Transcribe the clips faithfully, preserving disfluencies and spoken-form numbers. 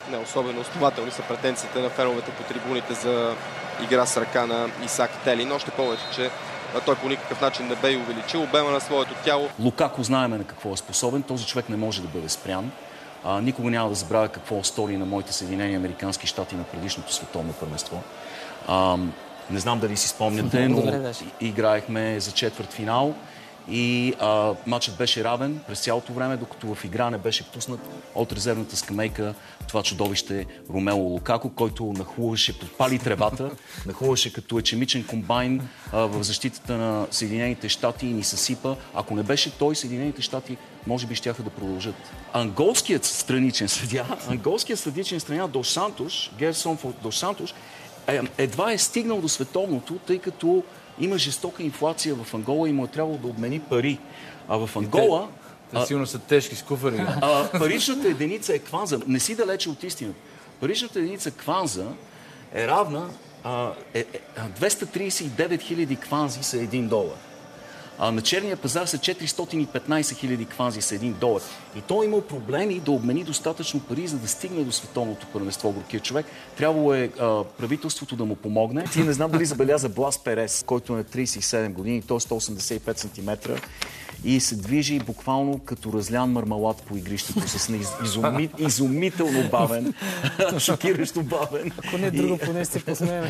Не особено основателни са претенциите на феновете по трибуните за игра с ръка на Исак Телин. Още повече, че той по никакъв начин не бе и увеличил обема на своето тяло. Лукако знаеме на какво е способен. Този човек не може да бъде спрян. А, никога няма да забравя какво стори на моите Съединени американски щати на предишното световно първенство. А, не знам дали си спомняте, но играехме за четвъртфинал и а, матчът беше равен през цялото време, докато в игра не беше пуснат от резервната скамейка това чудовище Ромело Лукако, който нахлуваше, подпали тревата, нахлуваше като ечемичен комбайн а, в защитата на Съединените щати и ни съсипа. Ако не беше той, Съединените щати може би щяха да продължат. Анголският страничен съдия, анголският страничен съдия Дос Сантош, Герсон Дос Сантош, едва е стигнал до световното, тъй като има жестока инфлация в Ангола и му е трябвало да обмени пари. А в Ангола... Те, те сигурно са тежки скуфари. А, паричната единица е кванза. Не си далече от истината. Паричната единица кванза е равна... А, е, е, двеста тридесет и девет хиляди кванзи са един долар. А на черния пазар са четиристотин и петнадесет хиляди кванзи с един долар. И той имал проблеми да обмени достатъчно пари, за да стигне до световното първенство. Горкия човек. Трябвало е а, правителството да му помогне. Ти не знам дали забеляза Блас Перес, който е на тридесет и седем години, той е сто осемдесет и пет сантиметра и се движи буквално като разлян мармалад по игрището с изуми... изумително бавен, шокиращо бавен. Ако не друго, поне сте посмеем.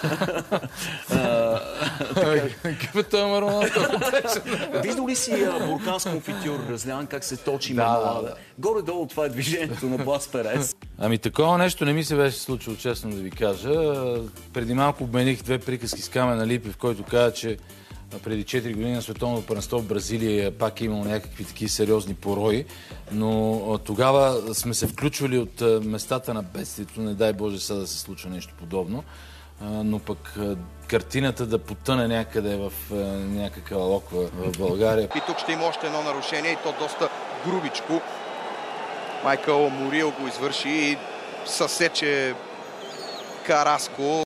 Какъв е този мармалад? Виждал ли си бурканс конфитюр разлян, как се точи мармалада? Да, да. Горе-долу това е движението на Блас Перес. Ами такова нещо не ми се беше случило, честно да ви кажа. Преди малко обмених две приказки с Камен Липев, в който каза, че преди четири години на световното първенство в Бразилия пак е имало някакви такива сериозни порои, но тогава сме се включвали от местата на бедствието, не дай Боже сега да се случва нещо подобно, но пък картината да потъне някъде в някаква локва в България. И тук ще има още едно нарушение и то доста грубичко. Майкъл Морил го извърши и съсече Караско.